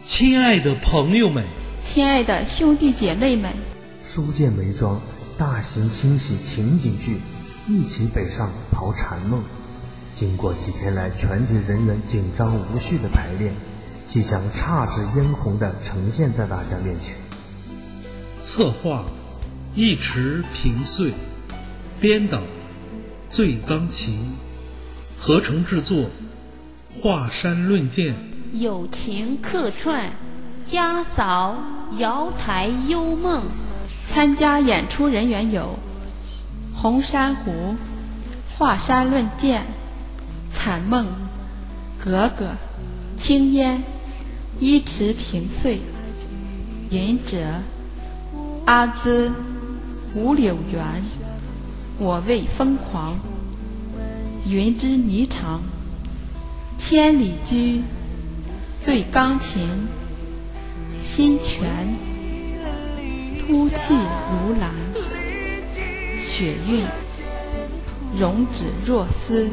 亲爱的朋友们， 亲爱的兄弟姐妹们， 书剑梅庄大型清洗情景剧，一起北上逃禅梦。经过几天来全体人员紧张无序的排练，即将姹紫嫣红地呈现在大家面前。 策划一池平岁，编导醉钢琴，合成制作华山论剑， 友情客串家嫂瑶台幽梦。 参加演出人员有红珊瑚、华山论剑、惨梦、格格、青烟、一池平岁、隐者、阿兹、吴柳园、我为疯狂、云之霓裳、千里驹、对钢琴、心泉、突气如兰、雪韵、容止若丝。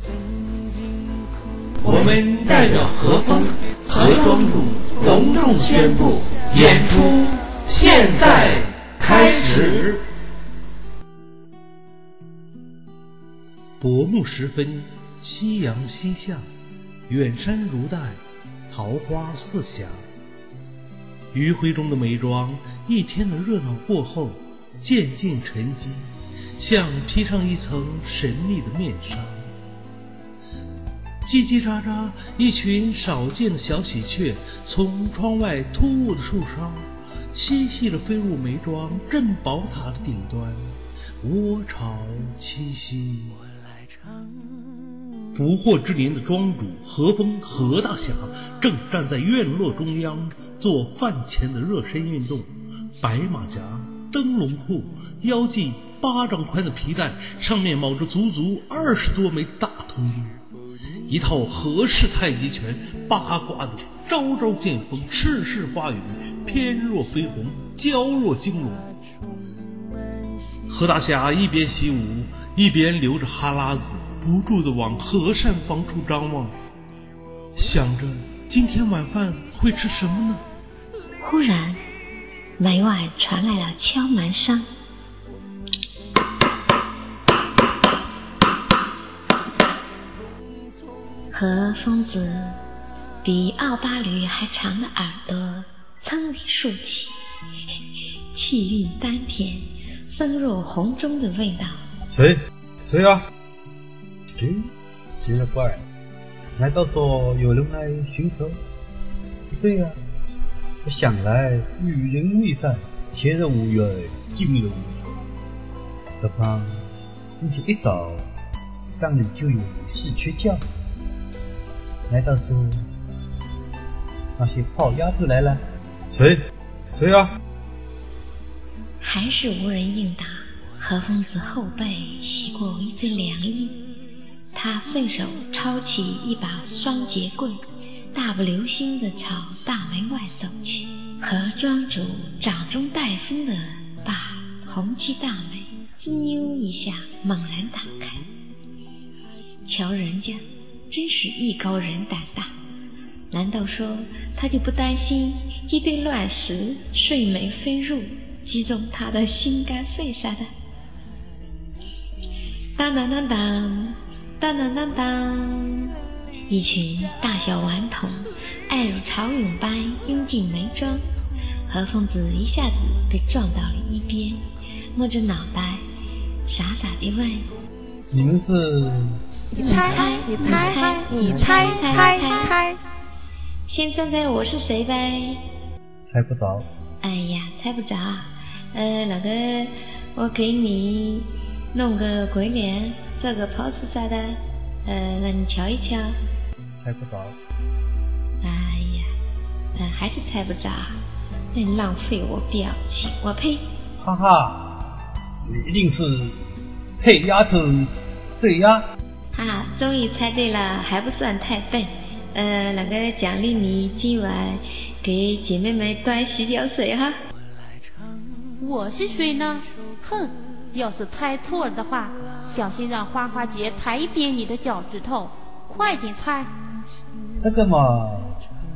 我们代表和风和庄主隆重宣布，演出现在开始。 薄暮时分，夕阳西下，远山如黛，桃花四霞。余晖中的梅庄，一天的热闹过后，渐渐沉积，像披上一层神秘的面纱。叽叽喳喳，一群少见的小喜鹊从窗外突兀的树梢嬉戏地飞入梅庄镇宝塔的顶端，窝巢栖息。不惑之年的庄主何风何大侠正站在院落中央做饭前的热身运动，白马甲、灯笼裤，腰系巴掌宽的皮带，上面铆着足足20多枚大铜钉，一套何氏太极拳，八卦的招招剑锋，赤式花雨，翩若飞鸿，娇若惊龙。何大侠一边习武，一边流着哈喇子，不住地往和善房处张望，想着今天晚饭会吃什么呢？ 忽然门外传来了敲门声，何疯子比奥巴驴还长的耳朵噌地竖起，气韵丹田，风若洪钟的味道。 谁啊？奇了怪，难道说有人来寻仇？不对啊，我想来与人未散，前人无怨，今日无仇。何况今天一早帐里就有戏缺觉，难道说那些炮丫头来了？谁啊？ 还是无人应答。何疯子后背袭过一阵凉意，他顺手抄起一把双节棍，大步流星地朝大门外走去。何庄主掌中带风地把红漆大门滋溜一下猛然打开，瞧人家真是艺高人胆大，难道说他就不担心一堆乱石顺门飞入，击中他的心肝肺啥的？当当当当当当当当，一群大小顽童爱如潮涌般拥进梅庄，何疯子一下子被撞到了一边，摸着脑袋傻傻地问： 你们是？ 你猜， 先猜猜我是谁呗？ 猜不着。 哎呀，猜不着。老哥，我给你弄个鬼脸，做个 pose 啥的，让你瞧一瞧。 猜不着。 哎呀，还是猜不着，真浪费我表情，我呸！ 哈哈，你一定是配丫头对呀。 啊，终于猜对了，还不算太笨。老哥奖励你今晚给姐妹们端洗脚水哈。 我是谁呢？哼，要是猜错了的话，小心让花花姐抬扁你的脚趾头，快点猜。 这个嘛，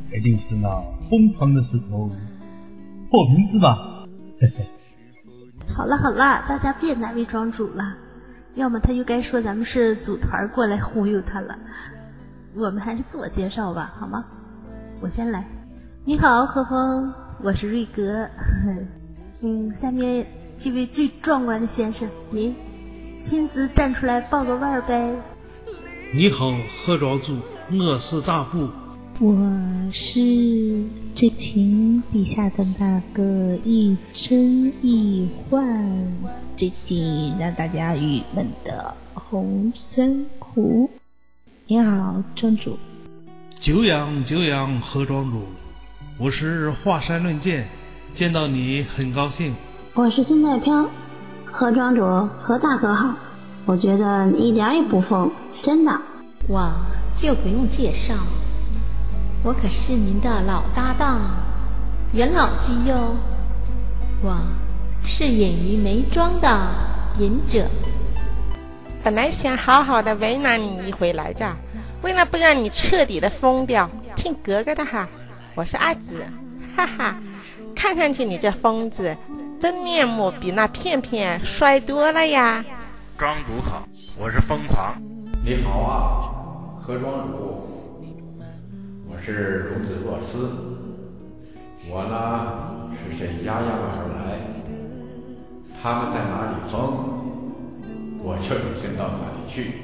一定是那疯狂的石头破名字吧。嘿嘿。 好了，大家别难为庄主了，要么他又该说咱们是组团过来忽悠他了。我们还是自我介绍吧，好吗？我先来。你好，何峰，我是瑞哥。下面这位最壮观的先生，您亲自站出来报个腕呗。 你好，何庄主，我是大布。 我是之前笔下的那个亦真亦幻，最近让大家郁闷的红珊瑚。你好，庄主。 久仰，何庄主，我是华山论剑，见到你很高兴。 我是孙在飘，何庄主何大何好，我觉得你一点也不疯，真的。 我就不用介绍，我可是您的老搭档元老级哟。我是隐于眉庄的隐者。 本来想好好的为难你一回来着，为了不让你彻底的疯掉，听格格的哈。我是阿紫，哈哈，看上去你这疯子真面目比那片片帅多了呀。 庄主好，我是疯狂。 你好啊，何庄主，我是荣子若思。我呢是谁压而来，他们在哪里疯，我就得跟到哪里去。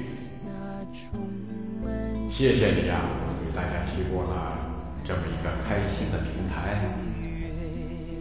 谢谢你啊，给大家提供了这么一个开心的平台。